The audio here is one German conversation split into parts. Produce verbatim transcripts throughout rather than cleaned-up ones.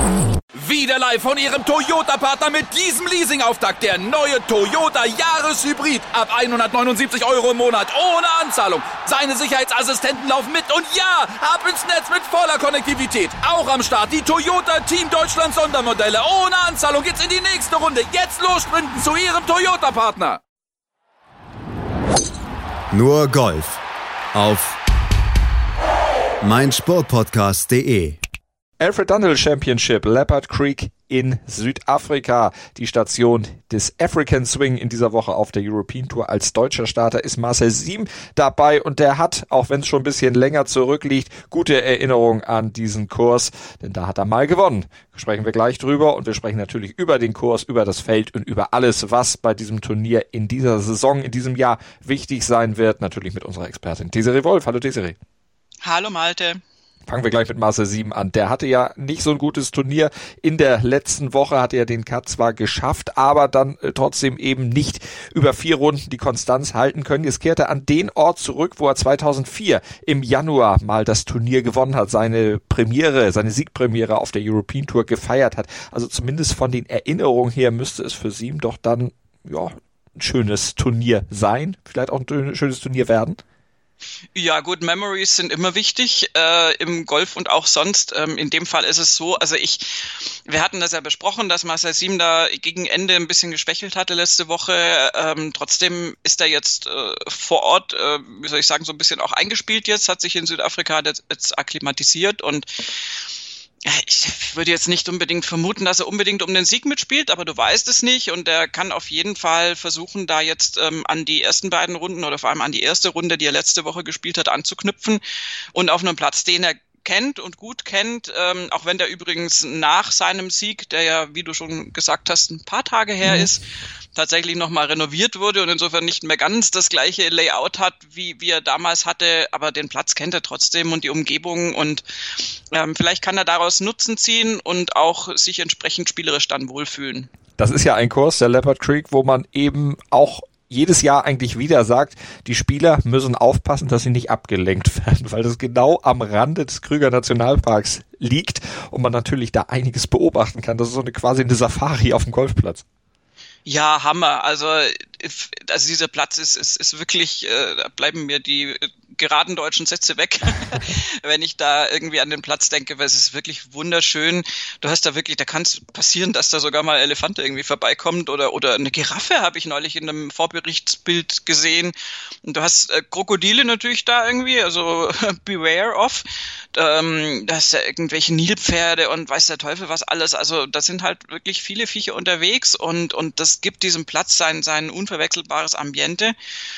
Wieder live von Ihrem Toyota-Partner mit diesem Leasing-Auftakt. Der neue Toyota Jahreshybrid. Ab hundertneunundsiebzig Euro im Monat. Ohne Anzahlung. Seine Sicherheitsassistenten laufen mit. Und ja, ab ins Netz mit voller Konnektivität. Auch am Start die Toyota Team Deutschland Sondermodelle. Ohne Anzahlung geht's in die nächste Runde. Jetzt los sprinten zu Ihrem Toyota-Partner. Nur Golf. Auf meinsportpodcast punkt de. Alfred Dunhill Championship, Leopard Creek in Südafrika. Die Station des African Swing in dieser Woche auf der European Tour. Als deutscher Starter ist Marcel Siem dabei und der hat, auch wenn es schon ein bisschen länger zurückliegt, gute Erinnerungen an diesen Kurs, denn da hat er mal gewonnen. Sprechen wir gleich drüber und wir sprechen natürlich über den Kurs, über das Feld und über alles, was bei diesem Turnier in dieser Saison, in diesem Jahr wichtig sein wird. Natürlich mit unserer Expertin Desiree Wolf. Hallo Desiree. Hallo Malte. Fangen wir gleich mit Marcel Siem an. Der hatte ja nicht so ein gutes Turnier. In der letzten Woche hat er den Cut zwar geschafft, aber dann äh, trotzdem eben nicht über vier Runden die Konstanz halten können. Jetzt kehrt er an den Ort zurück, wo er zweitausendvier im Januar mal das Turnier gewonnen hat, seine Premiere, seine Siegpremiere auf der European Tour gefeiert hat. Also zumindest von den Erinnerungen her müsste es für Siem doch dann ja ein schönes Turnier sein. Vielleicht auch ein schönes Turnier werden. Ja, gut, Memories sind immer wichtig äh, im Golf und auch sonst. Ähm, in dem Fall ist es so, also ich, wir hatten das ja besprochen, dass Marcel Siem da gegen Ende ein bisschen geschwächelt hatte letzte Woche. Ähm, trotzdem ist er jetzt äh, vor Ort, äh, wie soll ich sagen, so ein bisschen auch eingespielt jetzt, hat sich in Südafrika jetzt, jetzt akklimatisiert und ich würde jetzt nicht unbedingt vermuten, dass er unbedingt um den Sieg mitspielt, aber du weißt es nicht und er kann auf jeden Fall versuchen, da jetzt ähm, an die ersten beiden Runden oder vor allem an die erste Runde, die er letzte Woche gespielt hat, anzuknüpfen und auf einem Platz, den er kennt und gut kennt, ähm, auch wenn der übrigens nach seinem Sieg, der ja, wie du schon gesagt hast, ein paar Tage her ist, tatsächlich nochmal renoviert wurde und insofern nicht mehr ganz das gleiche Layout hat, wie, wie er damals hatte, aber den Platz kennt er trotzdem und die Umgebung und ähm, vielleicht kann er daraus Nutzen ziehen und auch sich entsprechend spielerisch dann wohlfühlen. Das ist ja ein Kurs, der Leopard Creek, wo man eben auch jedes Jahr eigentlich wieder sagt, die Spieler müssen aufpassen, dass sie nicht abgelenkt werden, weil das genau am Rande des Krüger Nationalparks liegt und man natürlich da einiges beobachten kann. Das ist so eine quasi eine Safari auf dem Golfplatz. Ja, Hammer. Also, also dieser Platz ist, ist, ist wirklich, äh, da bleiben mir die geraden deutschen Sätze weg, wenn ich da irgendwie an den Platz denke, weil es ist wirklich wunderschön. Du hast da wirklich, da kann es passieren, dass da sogar mal ein Elefant irgendwie vorbeikommt oder oder eine Giraffe habe ich neulich in einem Vorberichtsbild gesehen. Und du hast äh, Krokodile natürlich da irgendwie, also beware of. Ähm, da hast ja irgendwelche Nilpferde und weiß der Teufel was alles. Also da sind halt wirklich viele Viecher unterwegs und und das gibt diesem Platz sein sein unverwechselbares Ambiente.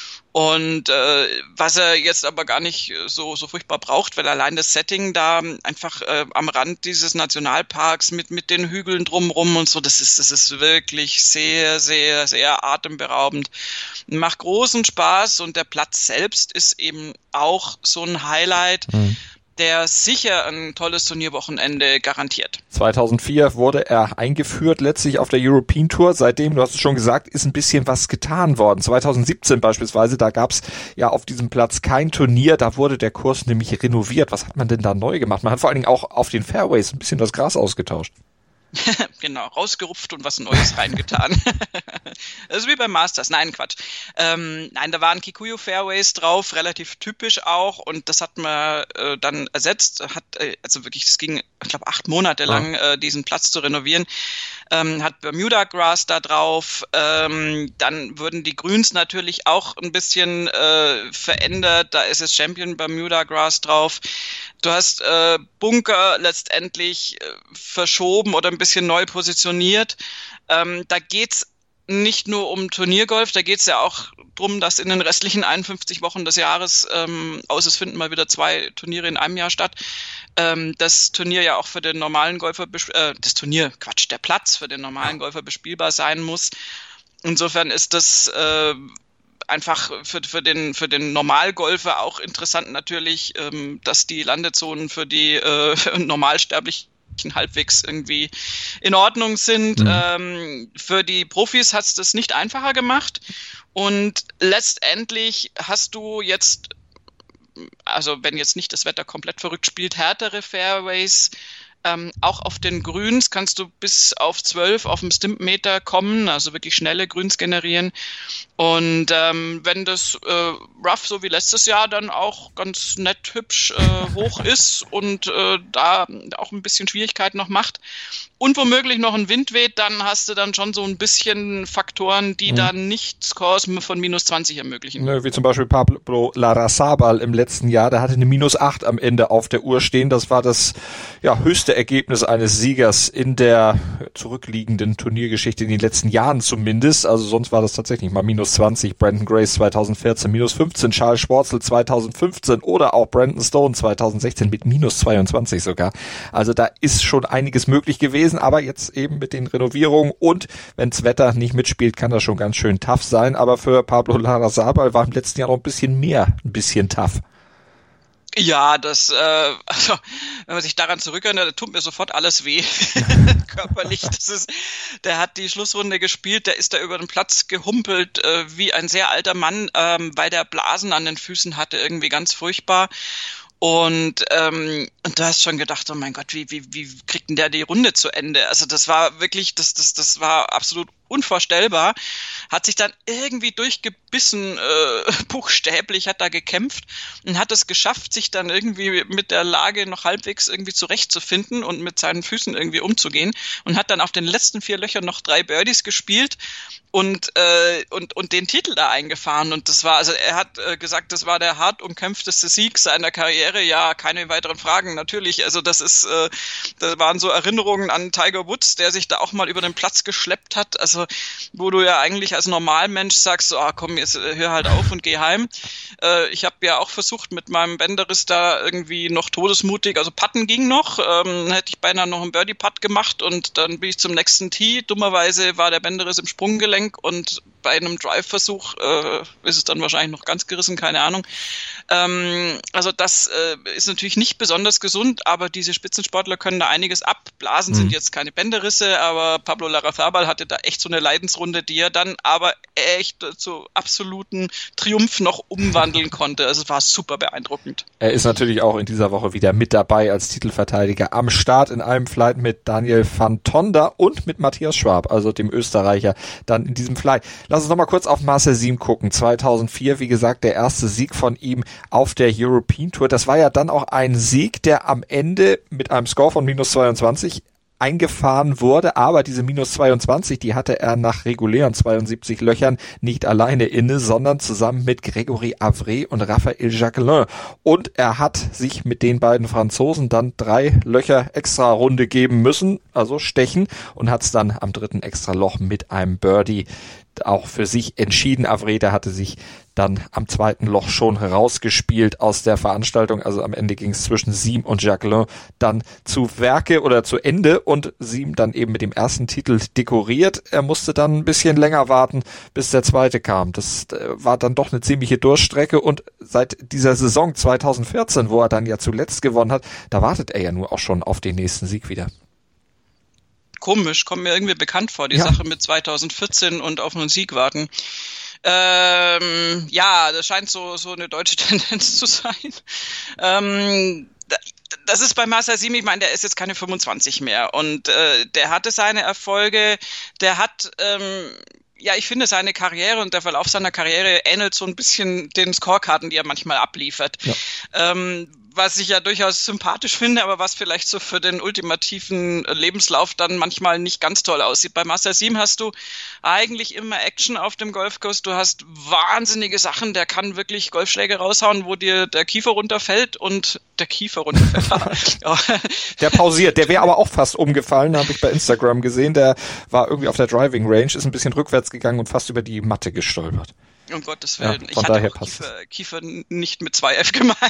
Und äh, was er jetzt aber gar nicht so so furchtbar braucht, weil allein das Setting da einfach äh, am Rand dieses Nationalparks mit mit den Hügeln drumrum und so, das ist das ist wirklich sehr sehr sehr atemberaubend. Macht großen Spaß und der Platz selbst ist eben auch so ein Highlight. Mhm. Der sicher ein tolles Turnierwochenende garantiert. zweitausendvier wurde er eingeführt, letztlich auf der European Tour. Seitdem, du hast es schon gesagt, ist ein bisschen was getan worden. zweitausendsiebzehn beispielsweise, da gab es ja auf diesem Platz kein Turnier, da wurde der Kurs nämlich renoviert. Was hat man denn da neu gemacht? Man hat vor allen Dingen auch auf den Fairways ein bisschen das Gras ausgetauscht. Genau, rausgerupft und was Neues reingetan. Das ist wie beim Masters. Nein, Quatsch. Ähm, nein, da waren Kikuyu Fairways drauf, relativ typisch auch und das hat man äh, dann ersetzt. Hat äh, also wirklich, das ging, ich glaube, acht Monate lang äh, diesen Platz zu renovieren. Ähm, hat Bermuda Grass da drauf. Ähm, dann wurden die Grüns natürlich auch ein bisschen äh, verändert. Da ist es Champion Bermuda Grass drauf. Du hast äh, Bunker letztendlich äh, verschoben oder ein bisschen neu positioniert. Ähm, da geht's nicht nur um Turniergolf, da geht's ja auch drum, dass in den restlichen einundfünfzig Wochen des Jahres, ähm, außer es finden mal wieder zwei Turniere in einem Jahr statt, ähm, das Turnier ja auch für den normalen Golfer, besp- äh, das Turnier, Quatsch, der Platz für den normalen Golfer bespielbar sein muss. Insofern ist das äh, einfach für, für den, für den Normalgolfer auch interessant natürlich, ähm, dass die Landezonen für die äh, Normalsterblichen halbwegs irgendwie in Ordnung sind. Mhm. Ähm, für die Profis hat es das nicht einfacher gemacht und letztendlich hast du jetzt, also wenn jetzt nicht das Wetter komplett verrückt spielt, härtere Fairways, Ähm, auch auf den Grüns kannst du bis auf zwölf auf dem Stimpmeter kommen, also wirklich schnelle Grüns generieren. Und ähm, wenn das äh, Rough, so wie letztes Jahr, dann auch ganz nett hübsch äh, hoch ist und äh, da auch ein bisschen Schwierigkeiten noch macht und womöglich noch ein Wind weht, dann hast du dann schon so ein bisschen Faktoren, die mhm. dann nicht Scores von minus zwanzig ermöglichen. Ne, wie zum Beispiel Pablo Larrazábal im letzten Jahr, der hatte eine minus acht am Ende auf der Uhr stehen. Das war das ja, höchste Ergebnis eines Siegers in der zurückliegenden Turniergeschichte in den letzten Jahren zumindest. Also sonst war das tatsächlich mal minus zwanzig. Brandon Grace zweitausendvierzehn, minus fünfzehn. Charles Schwarzel zweitausendfünfzehn oder auch Brandon Stone zweitausendsechzehn mit minus zweiundzwanzig sogar. Also da ist schon einiges möglich gewesen, aber jetzt eben mit den Renovierungen und wenn's Wetter nicht mitspielt, kann das schon ganz schön tough sein. Aber für Pablo Larrazábal war im letzten Jahr noch ein bisschen mehr, ein bisschen tough. Ja, das, äh, also, wenn man sich daran zurückerinnert, da tut mir sofort alles weh, körperlich. Das ist, der hat die Schlussrunde gespielt, der ist da über den Platz gehumpelt, äh, wie ein sehr alter Mann, ähm, weil der Blasen an den Füßen hatte, irgendwie ganz furchtbar. Und, ähm, und du hast schon gedacht, oh mein Gott, wie, wie, wie kriegt denn der die Runde zu Ende? Also das war wirklich, das, das, das war absolut unvorstellbar. Hat sich dann irgendwie durchgebissen, äh, buchstäblich, hat da gekämpft und hat es geschafft, sich dann irgendwie mit der Lage noch halbwegs irgendwie zurechtzufinden und mit seinen Füßen irgendwie umzugehen und hat dann auf den letzten vier Löchern noch drei Birdies gespielt und äh, und und den Titel da eingefahren. Und das war, also er hat äh, gesagt, das war der hart umkämpfteste Sieg seiner Karriere. Ja, keine weiteren Fragen, natürlich. Also das ist, äh, das waren so Erinnerungen an Tiger Woods, der sich da auch mal über den Platz geschleppt hat. Also wo du ja eigentlich als Normalmensch sagst, so, ah, komm, jetzt äh, hör halt auf und geh heim. Äh, ich habe ja auch versucht, mit meinem Bänderriss da irgendwie noch todesmutig, also Putten ging noch, ähm, hätte ich beinahe noch einen Birdie-Putt gemacht und dann bin ich zum nächsten Tee. Dummerweise war der Bänderriss im Sprunggelenk und bei einem Drive-Versuch äh, ist es dann wahrscheinlich noch ganz gerissen, keine Ahnung. Ähm, also das äh, ist natürlich nicht besonders gesund, aber diese Spitzensportler können da einiges ab. Blasen mhm. sind jetzt keine Bänderrisse, aber Pablo Larrazábal hatte da echt so eine Leidensrunde, die er dann aber echt zu absoluten Triumph noch umwandeln konnte. Also es war super beeindruckend. Er ist natürlich auch in dieser Woche wieder mit dabei als Titelverteidiger am Start in einem Flight mit Daniel van Tonder und mit Matthias Schwab, also dem Österreicher, dann in diesem Flight. Lass uns nochmal kurz auf Marcel Siem gucken. zweitausendvier, wie gesagt, der erste Sieg von ihm auf der European Tour. Das war ja dann auch ein Sieg, der am Ende mit einem Score von minus zweiundzwanzig eingefahren wurde, aber diese minus zweiundzwanzig, die hatte er nach regulären zweiundsiebzig Löchern nicht alleine inne, sondern zusammen mit Gregory Avray und Raphael Jacquelin. Und er hat sich mit den beiden Franzosen dann drei Löcher extra Runde geben müssen, also stechen, und hat es dann am dritten extra Loch mit einem Birdie auch für sich entschieden. Avray, der hatte sich dann am zweiten Loch schon rausgespielt aus der Veranstaltung. Also am Ende ging es zwischen Siem und Jacquelin dann zu Werke oder zu Ende und Siem dann eben mit dem ersten Titel dekoriert. Er musste dann ein bisschen länger warten, bis der zweite kam. Das war dann doch eine ziemliche Durchstrecke und seit dieser Saison zweitausendvierzehn, wo er dann ja zuletzt gewonnen hat, da wartet er ja nur auch schon auf den nächsten Sieg wieder. Komisch, kommt mir irgendwie bekannt vor, die ja. Sache mit zweitausendvierzehn und auf einen Sieg warten. Ähm, ja, das scheint so so eine deutsche Tendenz zu sein. Ähm, das ist bei Marcel Siem, ich meine, der ist jetzt keine fünfundzwanzig mehr und äh, der hatte seine Erfolge, der hat ähm, ja, ich finde, seine Karriere und der Verlauf seiner Karriere ähnelt so ein bisschen den Scorekarten, die er manchmal abliefert. Ja. Ähm, was ich ja durchaus sympathisch finde, aber was vielleicht so für den ultimativen Lebenslauf dann manchmal nicht ganz toll aussieht. Bei Marcel Siem hast du eigentlich immer Action auf dem Golfkurs. Du hast wahnsinnige Sachen. Der kann wirklich Golfschläge raushauen, wo dir der Kiefer runterfällt und der Kiefer runterfällt. Der pausiert. Der wäre aber auch fast umgefallen, habe ich bei Instagram gesehen. Der war irgendwie auf der Driving Range, ist ein bisschen rückwärts gegangen und fast über die Matte gestolpert. Um Gottes Willen. Ja, ich hatte auch Kiefer, Kiefer nicht mit zwei F gemeint.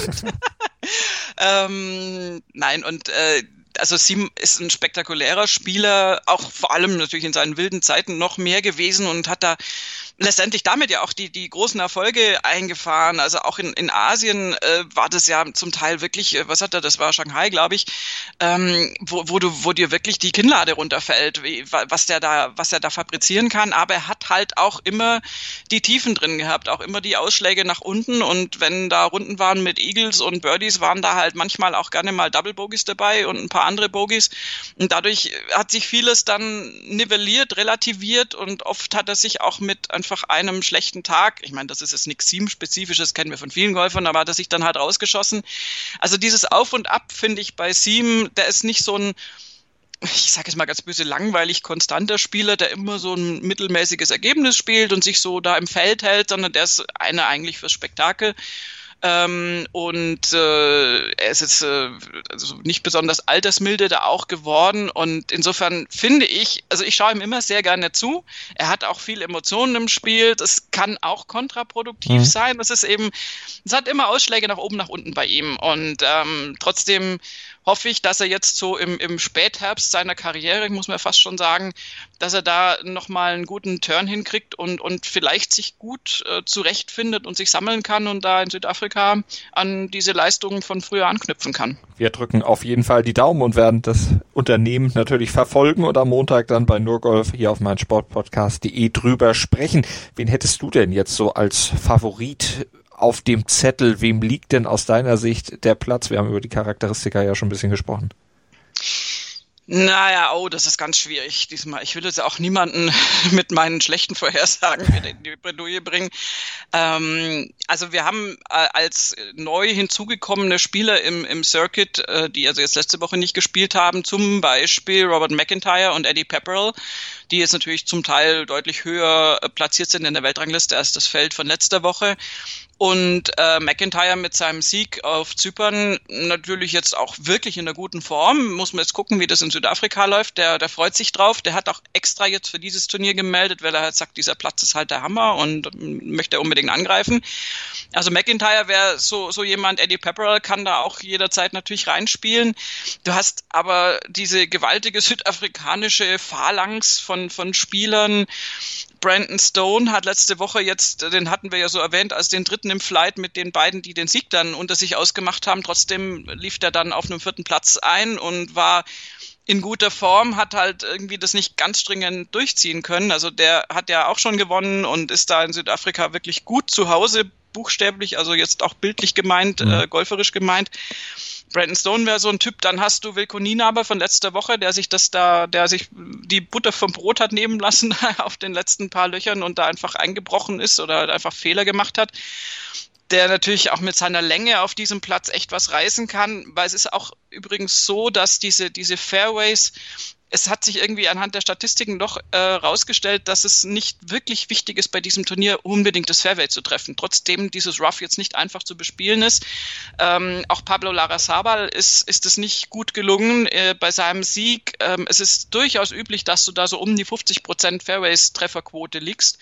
ähm, nein, und äh, also Siem ist ein spektakulärer Spieler, auch vor allem natürlich in seinen wilden Zeiten noch mehr gewesen und hat da letztendlich damit ja auch die die großen Erfolge eingefahren. Also auch in in Asien äh, war das ja zum Teil wirklich, äh, was hat er, das war Shanghai, glaube ich, ähm, wo wo du wo dir wirklich die Kinnlade runterfällt, wie, was der da was er da fabrizieren kann. Aber er hat halt auch immer die Tiefen drin gehabt, auch immer die Ausschläge nach unten. Und wenn da Runden waren mit Eagles und Birdies, waren da halt manchmal auch gerne mal Double Bogies dabei und ein paar andere Bogies. Und dadurch hat sich vieles dann nivelliert, relativiert und oft hat er sich auch mit einfach einem schlechten Tag, ich meine, das ist jetzt nichts Siem-spezifisches, kennen wir von vielen Golfern, aber hat er sich dann halt rausgeschossen. Also dieses Auf und Ab, finde ich, bei Siem, der ist nicht so ein, ich sage jetzt mal ganz böse, langweilig konstanter Spieler, der immer so ein mittelmäßiges Ergebnis spielt und sich so da im Feld hält, sondern der ist einer eigentlich fürs Spektakel. Ähm, und äh, er ist jetzt äh, also nicht besonders altersmilde da auch geworden und insofern finde ich, also ich schaue ihm immer sehr gerne zu, er hat auch viel Emotionen im Spiel, das kann auch kontraproduktiv mhm. sein, das ist eben, es hat immer Ausschläge nach oben, nach unten bei ihm und ähm, trotzdem hoffe ich, dass er jetzt so im, im Spätherbst seiner Karriere, muss man fast schon sagen, dass er da nochmal einen guten Turn hinkriegt und, und vielleicht sich gut äh, zurechtfindet und sich sammeln kann und da in Südafrika an diese Leistungen von früher anknüpfen kann. Wir drücken auf jeden Fall die Daumen und werden das Unternehmen natürlich verfolgen und am Montag dann bei Nurgolf hier auf meinsportpodcast punkt de drüber sprechen. Wen hättest du denn jetzt so als Favorit auf dem Zettel? Wem liegt denn aus deiner Sicht der Platz? Wir haben über die Charakteristika ja schon ein bisschen gesprochen. Naja, oh, das ist ganz schwierig diesmal. Ich will jetzt auch niemanden mit meinen schlechten Vorhersagen wieder in die Bredouille bringen. Ähm, also wir haben äh, als neu hinzugekommene Spieler im, im Circuit, äh, die also jetzt letzte Woche nicht gespielt haben, zum Beispiel Robert McIntyre und Eddie Pepperell, die jetzt natürlich zum Teil deutlich höher äh, platziert sind in der Weltrangliste als das Feld von letzter Woche. Und äh, McIntyre mit seinem Sieg auf Zypern natürlich jetzt auch wirklich in einer guten Form. Muss man jetzt gucken, wie das in Südafrika läuft. Der, der freut sich drauf. Der hat auch extra jetzt für dieses Turnier gemeldet, weil er halt sagt, dieser Platz ist halt der Hammer und möchte unbedingt angreifen. Also McIntyre wäre so, so jemand, Eddie Pepperell kann da auch jederzeit natürlich reinspielen. Du hast aber diese gewaltige südafrikanische Phalanx von, von Spielern. Brandon Stone hat letzte Woche jetzt, den hatten wir ja so erwähnt, als den dritten im Flight mit den beiden, die den Sieg dann unter sich ausgemacht haben. Trotzdem lief der dann auf einem vierten Platz ein und war in guter Form, hat halt irgendwie das nicht ganz stringent durchziehen können. Also der hat ja auch schon gewonnen und ist da in Südafrika wirklich gut zu Hause, buchstäblich, also jetzt auch bildlich gemeint, mhm. äh, golferisch gemeint. Brandon Stone wäre so ein Typ, dann hast du Wilco Nienaber von letzter Woche, der sich das da, der sich die Butter vom Brot hat nehmen lassen auf den letzten paar Löchern und da einfach eingebrochen ist oder halt einfach Fehler gemacht hat, der natürlich auch mit seiner Länge auf diesem Platz echt was reißen kann, weil es ist auch übrigens so, dass diese, diese Fairways, es hat sich irgendwie anhand der Statistiken doch äh, rausgestellt, dass es nicht wirklich wichtig ist, bei diesem Turnier unbedingt das Fairway zu treffen. Trotzdem dieses Rough jetzt nicht einfach zu bespielen ist. Ähm, auch Pablo Larrazábal ist ist es nicht gut gelungen äh, bei seinem Sieg. Ähm, es ist durchaus üblich, dass du da so um die fünfzig Prozent Fairways-Trefferquote liegst.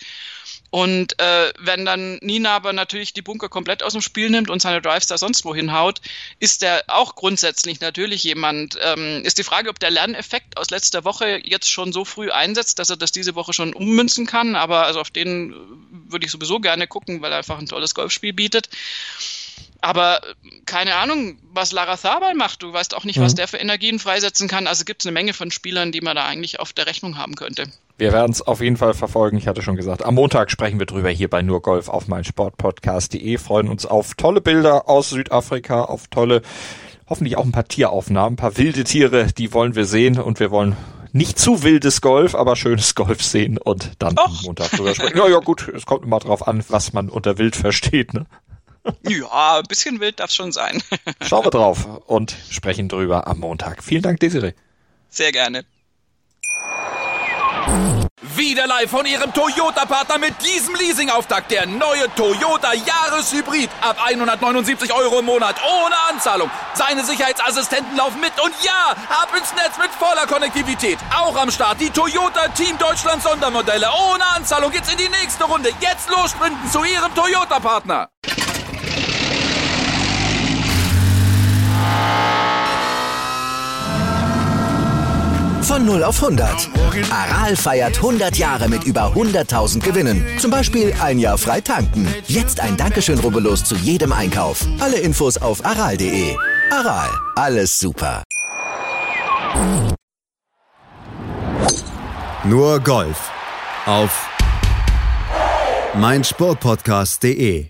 Und äh, wenn dann Nienaber natürlich die Bunker komplett aus dem Spiel nimmt und seine Drives da sonst wohin haut, ist der auch grundsätzlich natürlich jemand. Ähm, ist die Frage, ob der Lerneffekt aus letzter Woche jetzt schon so früh einsetzt, dass er das diese Woche schon ummünzen kann. Aber also auf den würde ich sowieso gerne gucken, weil er einfach ein tolles Golfspiel bietet. Aber keine Ahnung, was Larrazábal macht. Du weißt auch nicht, mhm. was der für Energien freisetzen kann. Also gibt es eine Menge von Spielern, die man da eigentlich auf der Rechnung haben könnte. Wir werden es auf jeden Fall verfolgen. Ich hatte schon gesagt, am Montag sprechen wir drüber hier bei Nur Golf auf meinsportpodcast punkt de. Freuen uns auf tolle Bilder aus Südafrika, auf tolle, hoffentlich auch ein paar Tieraufnahmen, ein paar wilde Tiere, die wollen wir sehen und wir wollen nicht zu wildes Golf, aber schönes Golf sehen und dann Och. am Montag drüber sprechen. Ja, ja gut, es kommt immer drauf an, was man unter wild versteht, ne? Ja, ein bisschen wild darf es schon sein. Schauen wir drauf und sprechen drüber am Montag. Vielen Dank, Desiree. Sehr gerne. Wieder live von Ihrem Toyota-Partner mit diesem Leasing-Auftakt. Der neue Toyota Jahreshybrid. Ab hundertneunundsiebzig Euro im Monat. Ohne Anzahlung. Seine Sicherheitsassistenten laufen mit. Und ja, ab ins Netz mit voller Konnektivität. Auch am Start die Toyota Team Deutschland Sondermodelle. Ohne Anzahlung geht's in die nächste Runde. Jetzt los sprinten zu Ihrem Toyota-Partner. Von null auf hundert. Aral feiert hundert Jahre mit über hunderttausend Gewinnen. Zum Beispiel ein Jahr frei tanken. Jetzt ein Dankeschön, rubbellos zu jedem Einkauf. Alle Infos auf aral punkt de. Aral, alles super. Nur Golf auf meinsportpodcast punkt de.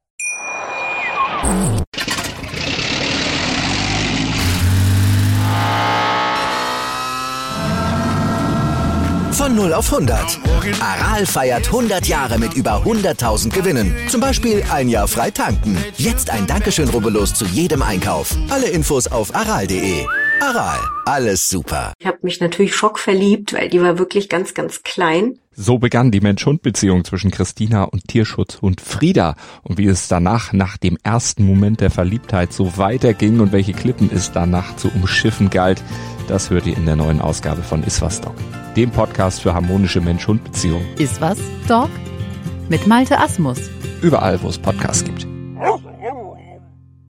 Von null auf hundert. Aral feiert hundert Jahre mit über hunderttausend Gewinnen. Zum Beispiel ein Jahr frei tanken. Jetzt ein Dankeschön, rubbellos zu jedem Einkauf. Alle Infos auf aral punkt de. Aral, alles super. Ich habe mich natürlich schockverliebt, weil die war wirklich ganz, ganz klein. So begann die Mensch-Hund-Beziehung zwischen Christina und Tierschutzhund Frieda. Und wie es danach, nach dem ersten Moment der Verliebtheit, so weiterging und welche Klippen es danach zu umschiffen galt, das hört ihr in der neuen Ausgabe von Iswas Dog, dem Podcast für harmonische Mensch-Hund-Beziehungen. Iswas Dog mit Malte Asmus. Überall, wo es Podcasts gibt.